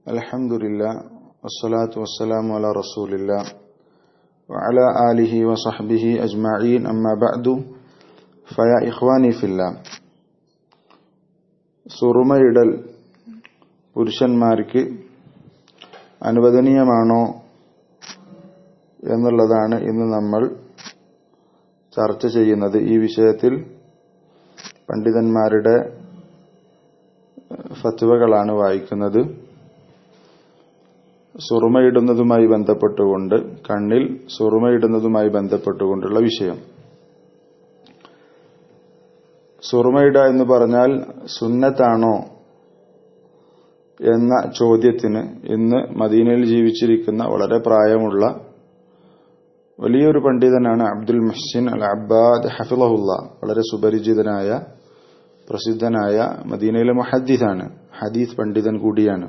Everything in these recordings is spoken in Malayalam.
അൽഹംദുലില്ലാ വസ്സലാത്തു വസ്സലാമു അലാ റസൂലില്ലാ വഅലാ ആലിഹി വസഹ്ബിഹി അജ്മഈൻ അമ്മാ ബഅദു ഫയാ ഇഖ്വാനി ഫില്ലാ. സുറുമയിടൽ പുരുഷന്മാർക്ക് അനുവദനീയമാണോ എന്നുള്ളതാണ് ഇന്ന് നമ്മൾ ചർച്ച ചെയ്യുന്നത്. ഈ വിഷയത്തിൽ പണ്ഡിതന്മാരുടെ ഫത്വകളാണ് വായിക്കുന്നത്. സുറുമയിടുന്നതുമായി ബന്ധപ്പെട്ടുകൊണ്ട്, കണ്ണിൽ സുറുമയിടുന്നതുമായി ബന്ധപ്പെട്ടുകൊണ്ടുള്ള വിഷയം. സുറുമയിട എന്ന് പറഞ്ഞാൽ സുന്നത്താണോ എന്ന ചോദ്യത്തിന് ഇന്ന് മദീനയിൽ ജീവിച്ചിരിക്കുന്ന വളരെ പ്രായമുള്ള വലിയൊരു പണ്ഡിതനാണ് അബ്ദുൽ മുഹ്സിൻ അൽ അബ്ബാദ് ഹഫിളഹുല്ലാ. വളരെ സുപരിചിതനായ പ്രസിദ്ധനായ മദീനയിലെ മുഹദ്ദിസാണ്, ഹദീസ് പണ്ഡിതൻ കൂടിയാണ്.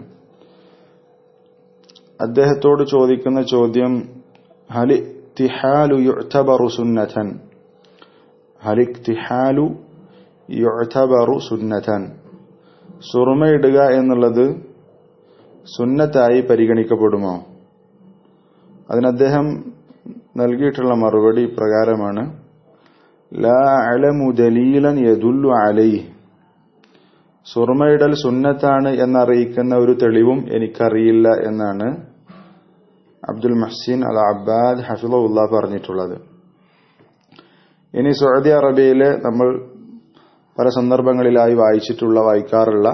അദ്ദേഹത്തോട് ചോദിക്കുന്ന ചോദ്യം, ഹൽ ഇക്തിഹാലു യുഅ്തബറു സുന്നതൻ, ഹൽ ഇക്തിഹാലു യുഅ്തബറു സുന്നതൻ, സുറുമയിടുക എന്നുള്ളത് സുന്നത്തായി പരിഗണിക്കപ്പെടുമോ? അതിന് അദ്ദേഹം നൽകിയിട്ടുള്ള മറുപടി ഇപ്രകാരമാണ്: ലാ അലമു ദലീലൻ യദുല്ലു അലൈഹി, സുറുമയിടൽ സുന്നത്താണ് എന്നറിയിക്കുന്ന ഒരു തെളിവും എനിക്കറിയില്ല എന്നാണ് അബ്ദുൽ മുഹ്സിൻ അൽ അബ്ബാദ് ഹഫിളഹുല്ലാ പറഞ്ഞിട്ടുള്ളത്. ഇനി സൗദി അറേബ്യയിലെ നമ്മൾ പല സന്ദർഭങ്ങളിലായി വായിക്കാറുള്ള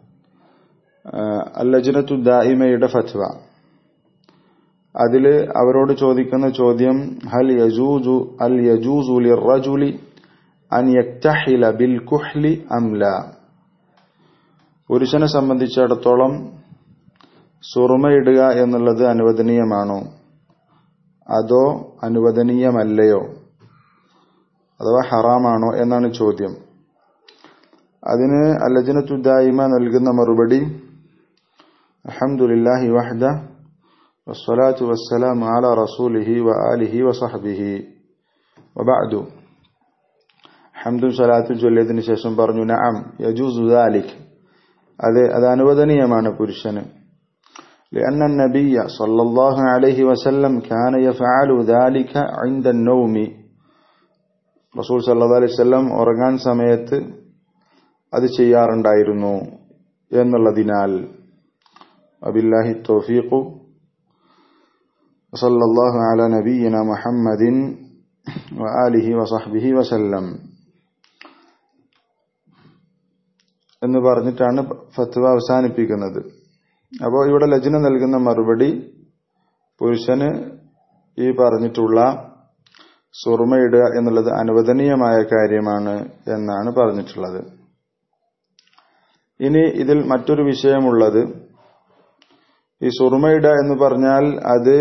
അൽ ലജ്നത്തു ദായിമയുടെ ഫത്വ, അതില് അവരോട് ചോദിക്കുന്ന ചോദ്യം, ഹൽ യജൂസു ലിർറജുലി അൻ യക്തഹില ബിൽ കുഹ്ലി അം ലാ, പുരുഷനെ സംബന്ധിച്ചിടത്തോളം സുറുമയിടുക എന്നുള്ളത് അനുവദനീയമാണോ അതോ അനുവദനീയമല്ലയോ, അഥവാ ഹറാമാണോ എന്നാണ് ചോദ്യം. അതിന് അൽ ലജ്നത്തു ദായിമ നൽകുന്ന മറുപടി, അൽഹംദുലില്ലാഹി വഹ്ദ വസ്സലാത്തു വസ്സലാമു അലാ റസൂലിഹി വആലിഹി വസഹ്ബിഹി വബഅദു. ഹംദും സലാത്തും ചൊല്ലിയതിനു ശേഷം പറഞ്ഞു, നഅം യജൂസു ദാലിക്, അത് അനുവദനീയമാണ് പുരുഷന്. لأن النبي صلى الله عليه وسلم كان يفعل ذلك عند النوم, റസൂൽ സല്ലല്ലാഹു അലൈഹി വസല്ലം ഉറങ്ങാൻ സമയത്ത് അത് ചെയ്യാറുണ്ടായിരുന്നു എന്നുള്ളതിനാൽ. വബില്ലാഹി തൗഫീഖ്. സല്ലല്ലാഹു അലാ നബിയിന മുഹമ്മദിൻ വആലിഹി വസഹ്ബിഹി വസല്ലം എന്ന് പറഞ്ഞിട്ടാണ് ഫത്വ അവസാനിപ്പിക്കുന്നത്. അപ്പോൾ ഇവിടെ ലജ്ന നൽകുന്ന മറുപടി, പുരുഷന് ഈ പറഞ്ഞിട്ടുള്ള സുറുമയിടുക എന്നുള്ളത് അനുവദനീയമായ കാര്യമാണ് എന്നാണ് പറഞ്ഞിട്ടുള്ളത്. ഇനി ഇതിൽ മറ്റൊരു വിഷയമുള്ളത്, ഈ സുറുമയിടുക എന്ന് പറഞ്ഞാൽ അത്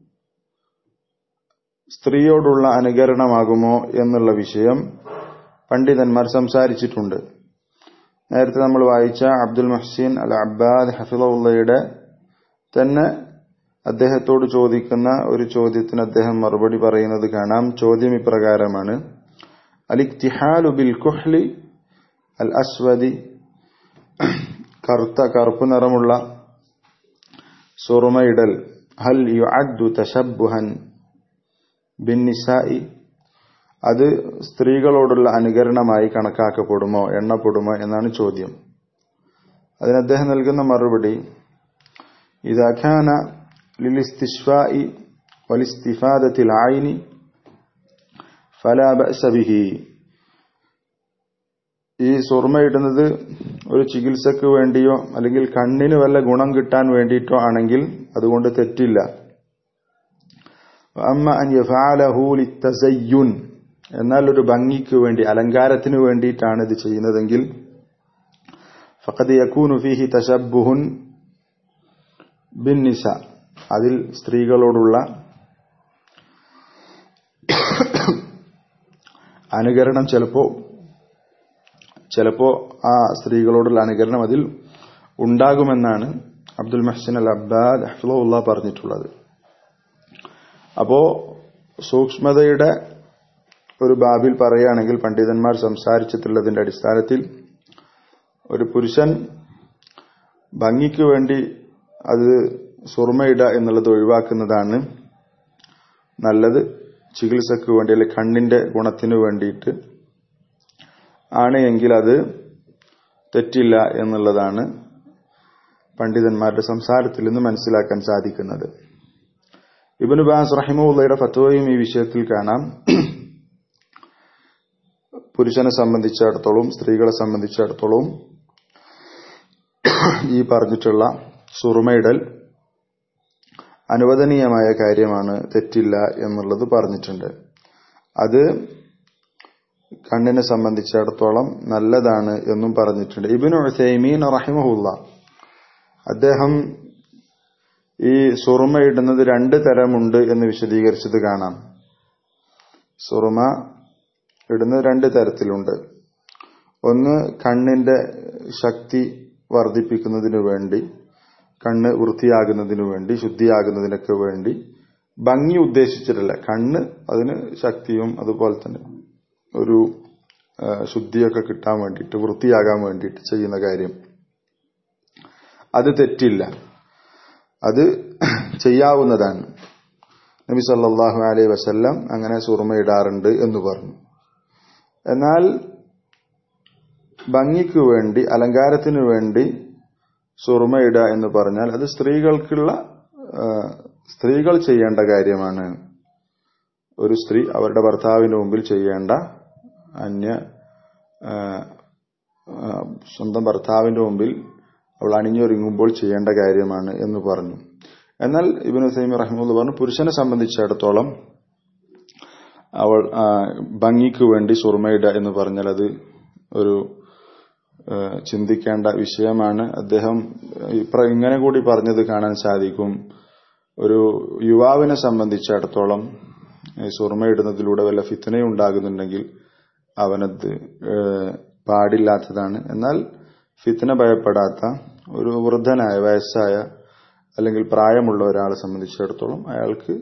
സ്ത്രീയോടുള്ള അനുകരണമാകുമോ എന്നുള്ള വിഷയം പണ്ഡിതന്മാർ സംസാരിച്ചിട്ടുണ്ട്. നേരത്തെ നമ്മൾ വായിച്ച അബ്ദുൽ മുഹ്സിൻ അൽ അബ്ബാദ് ഹഫിളഹുല്ലയുടെ തന്നെ അദ്ദേഹത്തോട് ചോദിക്കുന്ന ഒരു ചോദ്യത്തിന് അദ്ദേഹം മറുപടി പറയുന്നത് കാണാം. ചോദ്യം ഇപ്രകാരമാണ്: അൽ ഇക്തിഹാലു ബിൽ കുഹ്ലി അൽ അസ്വദി, കറുപ്പ് നിറമുള്ള സുറുമയിടൽ, ഹൽ യുഅദ്ദു തശബ്ബുഹൻ ബിൻ നിസാഇ, അത് സ്ത്രീകളോടുള്ള അനുകരണമായി കണക്കാക്കപ്പെടുമോ, എണ്ണപ്പെടുമോ എന്നാണ് ചോദ്യം. അതിന് അദ്ദേഹം നൽകുന്ന മറുപടി, ഇദാ കാന ലിൽ ഇസ്തിശ്ഫാഇ വൽ ഇസ്തിഫാദത്തിൽ ഐനി ഫലാ ബഅസ ബിഹി, ഈ സുറുമയിടുന്നത് ഒരു ചികിത്സക്ക് വേണ്ടിയോ അല്ലെങ്കിൽ കണ്ണിന് വല്ല ഗുണം കിട്ടാൻ വേണ്ടിയിട്ടോ ആണെങ്കിൽ അതുകൊണ്ട് തെറ്റില്ല. അമ്മ അൻ യഫഅലഹു ലിത്തസയ്യുൻ, എന്നാൽ ഒരു ഭംഗിക്ക് വേണ്ടി, അലങ്കാരത്തിന് വേണ്ടിയിട്ടാണ് ഇത് ചെയ്യുന്നതെങ്കിൽ, ഫഖദ് യകൂനു ഫീഹി തശബ്ബുഹുൻ ബിൻ നിസാ, അതിൽ സ്ത്രീകളോടുള്ള അനുകരണം ചിലപ്പോ ആ സ്ത്രീകളോടുള്ള അനുകരണം അതിൽ ഉണ്ടാകുമെന്നാണ് അബ്ദുൽ മുഹ്സിൻ അൽ അബ്ബാദ് ഹഫിളഹുല്ലാ പറഞ്ഞിട്ടുള്ളത്. അപ്പോ സൂക്ഷ്മതയുടെ ഒരു ബാബിൽ പറയുകയാണെങ്കിൽ പണ്ഡിതന്മാർ സംസാരിച്ചിട്ടുള്ളതിന്റെ അടിസ്ഥാനത്തിൽ ഒരു പുരുഷൻ ഭംഗിക്ക് വേണ്ടി അത് സുറുമയിട എന്നുള്ളത് ഒഴിവാക്കുന്നതാണ് നല്ലത്. ചികിത്സക്ക് വേണ്ടി അല്ലെങ്കിൽ കണ്ണിന്റെ ഗുണത്തിന് വേണ്ടിയിട്ട് ആണ് എങ്കിൽ അത് തെറ്റില്ല എന്നുള്ളതാണ് പണ്ഡിതന്മാരുടെ സംസാരത്തിൽ നിന്ന് മനസ്സിലാക്കാൻ സാധിക്കുന്നത്. ഇബ്നു ബാസ് റഹിമഹുള്ളയുടെ ഫത്വയും ഈ വിഷയത്തിൽ കാണാം. പുരുഷനെ സംബന്ധിച്ചിടത്തോളം സ്ത്രീകളെ സംബന്ധിച്ചിടത്തോളം ഈ പറഞ്ഞിട്ടുള്ള സുറുമയിടൽ അനുവദനീയമായ കാര്യമാണ്, തെറ്റില്ല എന്നുള്ളത് പറഞ്ഞിട്ടുണ്ട്. അത് കണ്ണിനെ സംബന്ധിച്ചിടത്തോളം നല്ലതാണ് എന്നും പറഞ്ഞിട്ടുണ്ട്. ഇബ്നു ഉസൈമീൻ റഹിമഹുള്ള അദ്ദേഹം ഈ സുറുമ ഇടുന്നത് 2 തരമുണ്ട് എന്ന് വിശദീകരിച്ചത് കാണാം. സുറുമ ഇടുന്നത് 2 തരത്തിലുണ്ട്. ഒന്ന് കണ്ണിന്റെ ശക്തി വർദ്ധിപ്പിക്കുന്നതിനു വേണ്ടി, കണ്ണ് വൃത്തിയാകുന്നതിനു വേണ്ടി, ശുദ്ധിയാകുന്നതിനൊക്കെ വേണ്ടി, ഭംഗി ഉദ്ദേശിച്ചിട്ടില്ല. കണ്ണ് അതിന് ശക്തിയും അതുപോലെ തന്നെ ഒരു ശുദ്ധിയൊക്കെ കിട്ടാൻ വേണ്ടിയിട്ട്, വൃത്തിയാകാൻ വേണ്ടിയിട്ട് ചെയ്യുന്ന കാര്യം. അത് തെറ്റില്ല, അത് ചെയ്യാവുന്നതാണ്. നബി സല്ലല്ലാഹു അലൈഹി വസല്ലം അങ്ങനെ സുറുമയിടാറുണ്ട് എന്ന് പറഞ്ഞു. എന്നാൽ ഭംഗിക്ക് വേണ്ടി, അലങ്കാരത്തിനു വേണ്ടി സുറുമയിട എന്ന് പറഞ്ഞാൽ അത് സ്ത്രീകൾ ചെയ്യേണ്ട കാര്യമാണ്. ഒരു സ്ത്രീ അവരുടെ ഭർത്താവിന് മുമ്പിൽ ചെയ്യേണ്ട, സ്വന്തം ഭർത്താവിന്റെ മുമ്പിൽ അവൾ അണിഞ്ഞൊരുങ്ങുമ്പോൾ ചെയ്യേണ്ട കാര്യമാണ് എന്ന് പറഞ്ഞു. എന്നാൽ ഇബ്നു ഉസൈമീൻ റഹിമഹുല്ലാഹ് പറഞ്ഞു, പുരുഷനെ സംബന്ധിച്ചിടത്തോളം അവൾ ഭംഗിക്ക് വേണ്ടി സുറുമയിട എന്ന് പറഞ്ഞാൽ അത് ഒരു ചിന്തിക്കേണ്ട വിഷയമാണ്. അദ്ദേഹം ഇങ്ങനെ കൂടി പറഞ്ഞത് കാണാൻ സാധിക്കും. ഒരു യുവാവിനെ സംബന്ധിച്ചിടത്തോളം സുറുമയിടുന്നതിലൂടെ വല്ല ഫിത്നയും ഉണ്ടാകുന്നുണ്ടെങ്കിൽ അവനത് പാടില്ലാത്തതാണ്. എന്നാൽ ഫിത്ന ഭയപ്പെടാത്ത ഒരു വൃദ്ധനായ, വയസ്സായ അല്ലെങ്കിൽ പ്രായമുള്ള ഒരാളെ സംബന്ധിച്ചിടത്തോളം അയാൾക്ക്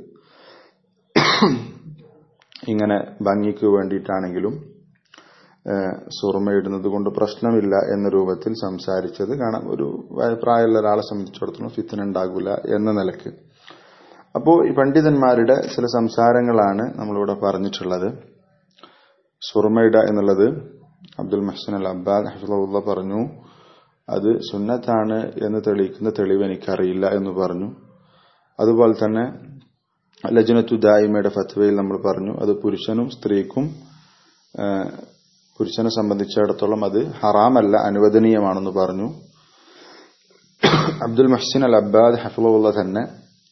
ഇങ്ങനെ ഭംഗിക്ക് വേണ്ടിയിട്ടാണെങ്കിലും സുറുമയിടുന്നത് കൊണ്ട് പ്രശ്നമില്ല എന്ന രൂപത്തിൽ സംസാരിച്ചത് കാണാം. ഒരു പ്രായമുള്ള ഒരാളെ സംബന്ധിച്ചിടത്തോളം ഫിത്ന ഉണ്ടാകില്ല എന്ന നിലയ്ക്ക്. അപ്പോൾ ഈ പണ്ഡിതന്മാരുടെ ചില സംസാരങ്ങളാണ് നമ്മളിവിടെ പറഞ്ഞിട്ടുള്ളത്. സുറുമയിട എന്നുള്ളത് അബ്ദുൽ മുഹ്സിൻ അൽ അബ്ബാദ് ഹഫിളഹുല്ലാഹ് പറഞ്ഞു, അത് സുന്നത്താണ് എന്ന് തെളിയിക്കുന്ന തെളിവ് എനിക്കറിയില്ല എന്ന് പറഞ്ഞു. അതുപോലെ തന്നെ ലജ്നത്തു ദായിമയുടെ ഫത്വയിൽ നമ്മൾ പറഞ്ഞു, അത് പുരുഷനും സ്ത്രീക്കും, പുരുഷനെ സംബന്ധിച്ചിടത്തോളം അത് ഹറാമല്ല, അനുവദനീയമാണെന്ന് പറഞ്ഞു. അബ്ദുൽ മുഹ്സിൻ അൽ അബ്ബാദ് ഹഫിളഹുല്ലാഹ് തന്നെ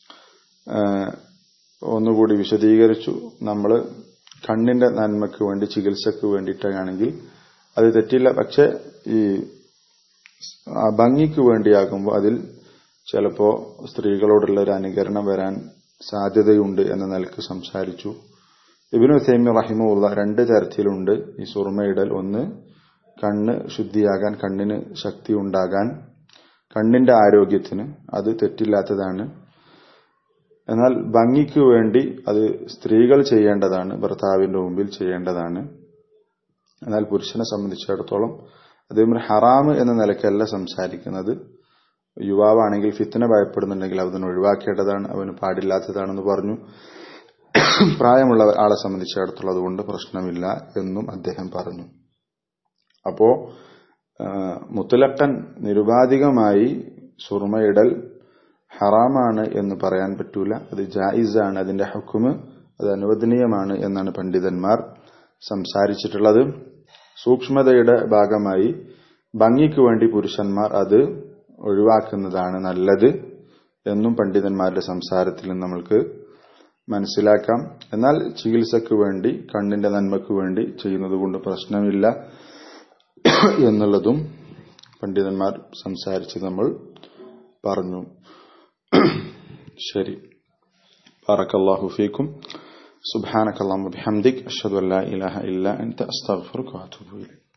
ഒന്നുകൂടി വിശദീകരിച്ചു. നമ്മൾ കണ്ണിന്റെ നന്മയ്ക്ക് വേണ്ടി, ചികിത്സക്ക് വേണ്ടിയിട്ടാണെങ്കിൽ അത് തെറ്റില്ല. പക്ഷെ ഈ ഭംഗിക്ക് വേണ്ടിയാകുമ്പോൾ അതിൽ ചിലപ്പോ സ്ത്രീകളോടുള്ള ഒരു അനുകരണം വരാൻ സാധ്യതയുണ്ട് എന്ന നിലക്ക് സംസാരിച്ചു. ഇബ്നു ഉസൈമീൻ റഹിമഹുല്ലാഹ് 2 തരത്തിലുണ്ട് ഈ സുറുമയിടൽ. ഒന്ന് കണ്ണ് ശുദ്ധിയാകാൻ, കണ്ണിന് ശക്തി ഉണ്ടാകാൻ, കണ്ണിന്റെ ആരോഗ്യത്തിന് അത് തെറ്റില്ലാത്തതാണ്. എന്നാൽ ഭംഗിക്ക് വേണ്ടി അത് സ്ത്രീകൾ ചെയ്യേണ്ടതാണ്, ഭർത്താവിന്റെ മുമ്പിൽ ചെയ്യേണ്ടതാണ്. എന്നാൽ പുരുഷനെ സംബന്ധിച്ചിടത്തോളം അദ്ദേഹം ഹറാം എന്ന നിലയ്ക്കല്ല സംസാരിക്കുന്നത്. യുവാവാണെങ്കിൽ ഫിത്ന ഭയപ്പെടുന്നുണ്ടെങ്കിൽ അതിനെ ഒഴിവാക്കേണ്ടതാണ്, അവന് പാടില്ലാത്തതാണെന്ന് പറഞ്ഞു. പ്രായമുള്ള ആളെ സംബന്ധിച്ചിടത്തോളം അതുകൊണ്ട് പ്രശ്നമില്ല എന്നും അദ്ദേഹം പറഞ്ഞു. അപ്പോ മുത്തലഖൻ നിരുപാധികമായി സുറുമയിടൽ ഹറാമാണ് എന്ന് പറയാൻ പറ്റൂല. അത് ജായിസാണ്, അതിന്റെ ഹുക്മ് അത് അനുവദനീയമാണ് എന്നാണ് പണ്ഡിതന്മാർ സംസാരിച്ചിട്ടുള്ളത്. സൂക്ഷ്മതയുടെ ഭാഗമായി ഭംഗിക്ക് വേണ്ടി പുരുഷന്മാർ അത് ഒഴിവാക്കുന്നതാണ് നല്ലത് എന്നും പണ്ഡിതന്മാരുടെ സംസാരത്തിൽ നിന്ന് നമ്മൾക്ക് മനസ്സിലാക്കാം. എന്നാൽ ചികിത്സക്ക് വേണ്ടി, കണ്ണിന്റെ നന്മയ്ക്ക് വേണ്ടി ചെയ്യുന്നത് കൊണ്ട് പ്രശ്നമില്ല എന്നുള്ളതും പണ്ഡിതന്മാർ സംസാരിച്ച് നമ്മൾ പറഞ്ഞു. ശരി, ബാറക്കല്ലാഹു ഫീക്കും. സുബ്ഹാനകല്ലാഹുമ്മ വബിഹംദിക അഷ്ഹദു അൻ ലാ ഇലാഹ ഇല്ലാ അൻത അസ്തഗ്ഫിറുക വഅതൂബു ഇലൈക്.